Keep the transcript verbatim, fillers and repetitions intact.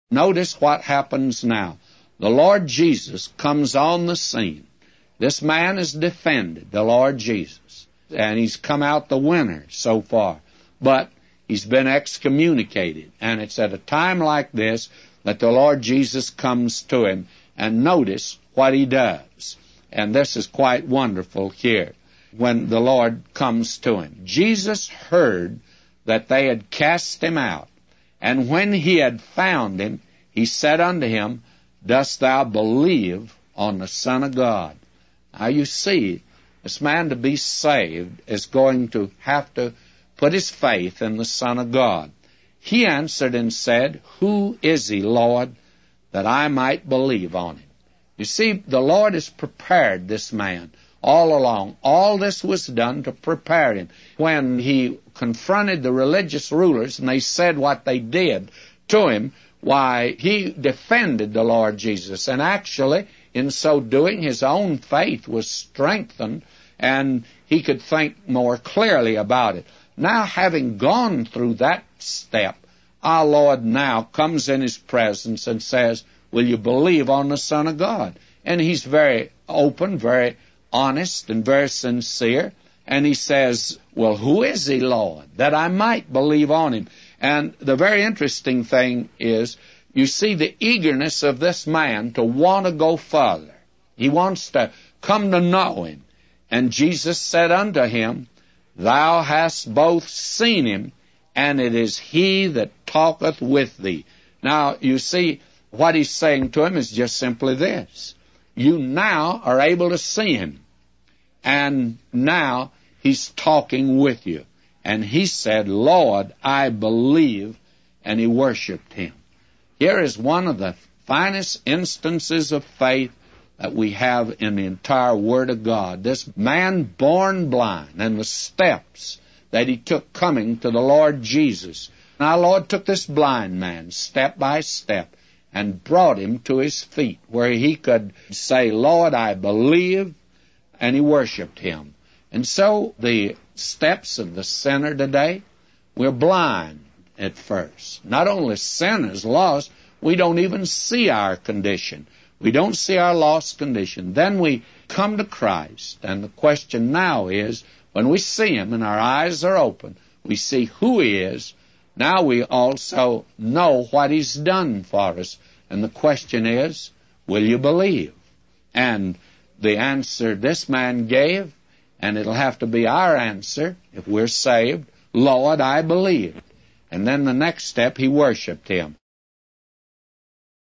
Notice what happens now. The Lord Jesus comes on the scene. This man is defended, the Lord Jesus, and he's come out the winner so far. But he's been excommunicated, and it's at a time like this that the Lord Jesus comes to him, and notice what he does. And this is quite wonderful here when the Lord comes to him. Jesus heard that they had cast him out, and when he had found him, he said unto him, Dost thou believe on the Son of God? Now you see, this man to be saved is going to have to put his faith in the Son of God. He answered and said, Who is he, Lord, that I might believe on him? You see, the Lord has prepared this man all along. All this was done to prepare him. When he confronted the religious rulers and they said what they did to him, why, he defended the Lord Jesus. And actually, in so doing, his own faith was strengthened, and he could think more clearly about it. Now, having gone through that step, our Lord now comes in his presence and says, Will you believe on the Son of God? And he's very open, very honest, and very sincere. And he says, Well, who is he, Lord, that I might believe on him? And the very interesting thing is, you see the eagerness of this man to want to go further. He wants to come to know him. And Jesus said unto him, Thou hast both seen him, and it is he that talketh with thee. Now, you see, what he's saying to him is just simply this. You now are able to see him, and now he's talking with you. And he said, Lord, I believe, and he worshiped him. Here is one of the finest instances of faith that we have in the entire Word of God. This man born blind, and the steps that he took coming to the Lord Jesus. And our Lord took this blind man step by step and brought him to his feet, where he could say, Lord, I believe, and he worshiped him. And so the steps of the sinner today, we're blind at first. Not only sinners lost, we don't even see our condition. We don't see our lost condition. Then we come to Christ, and the question now is, when we see him and our eyes are open, we see who he is. Now we also know what he's done for us. And the question is, will you believe? And the answer this man gave, and it'll have to be our answer if we're saved, Lord, I believe. And then the next step, he worshiped him.